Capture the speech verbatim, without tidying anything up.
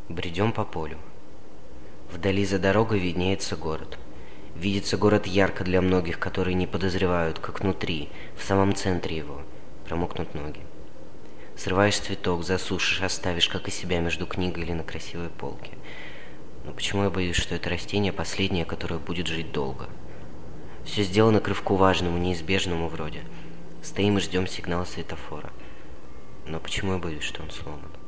Бредем по полю. Вдали за дорогой виднеется город. Видится город ярко для многих, которые не подозревают, как внутри, в самом центре его, промокнут ноги. Срываешь цветок, засушишь, оставишь, как и себя, между книгой или на красивой полке. Но почему я боюсь, что это растение последнее, которое будет жить долго? Все сделано к рывку важному, неизбежному вроде. Стоим и ждем сигнала светофора. Но почему я боюсь, что он сломан?